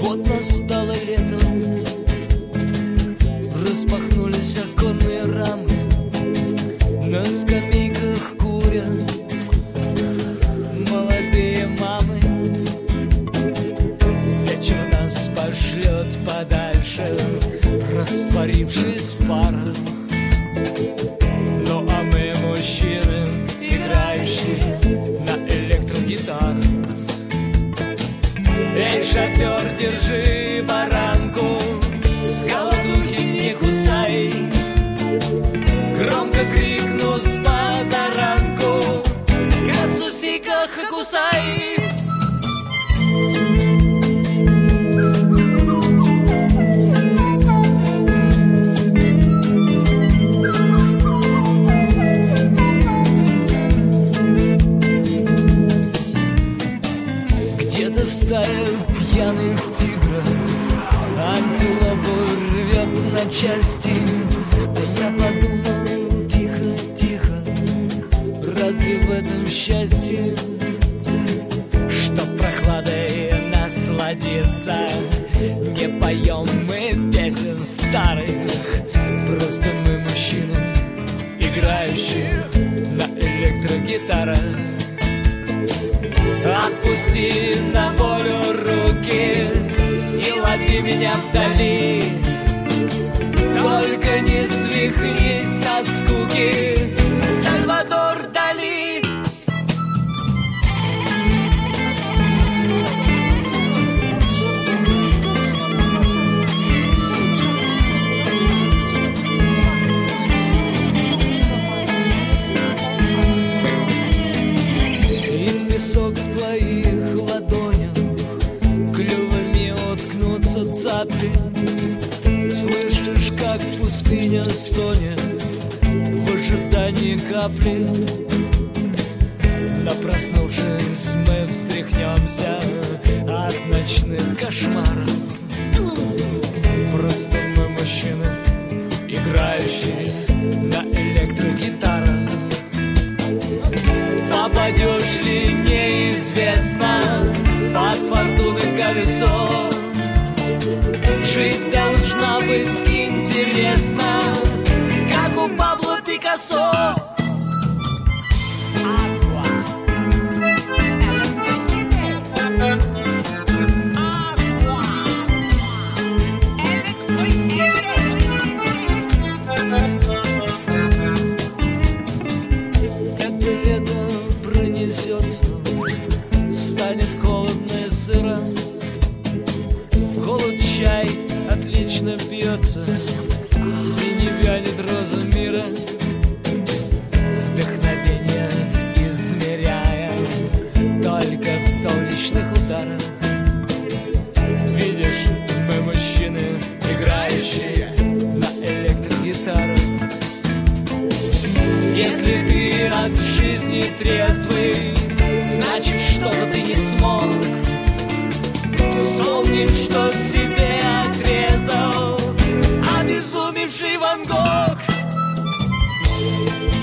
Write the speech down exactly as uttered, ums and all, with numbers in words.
Вот настало лето, распахнулись оконные рамы, на скамейках курят молодые мамы. Вечер нас пошлет подальше, растворившись в фарах. Ну а мы мужчины, играющие на электрогитарах. Эй, шофер, держи баранку, с голодухи не кусай. Громко крикну с позаранку, Кацусика Хакусай. Где-то стая пьяных тигров антилопу рвет на части. А я подумал, тихо, тихо, разве в этом счастье? Что прохладой насладиться, не поем мы песен старых. Просто мы мужчины, играющие на электрогитарах. Отпусти на волю руки и лови меня вдали. Только не свихнись со скуки, Сальвадор Дали. И в песок в твоих ладонях клювами уткнутся цапли. Слышишь, как пустыня стонет в ожидании капли. Но проснувшись, мы встряхнемся от ночных кошмаров. Просто мы мужчины, играющие на электрогитарах. Попадешь ли, неизвестно, под фортуны колесо. Жизнь должна быть интересна, как у Пабло Пикассо. Это лето пронесется, станет холодно и сыро. В холод чай отлично пьется и не вянет роза мира. Вдохновение измеряя только в солнечных ударах. Видишь, мы мужчины, играющие на электрогитарах. Если ты от жизни трезвый, значит, что-то ты не смог. Вспомни, что себе отрезал обезумевший Ван Гог.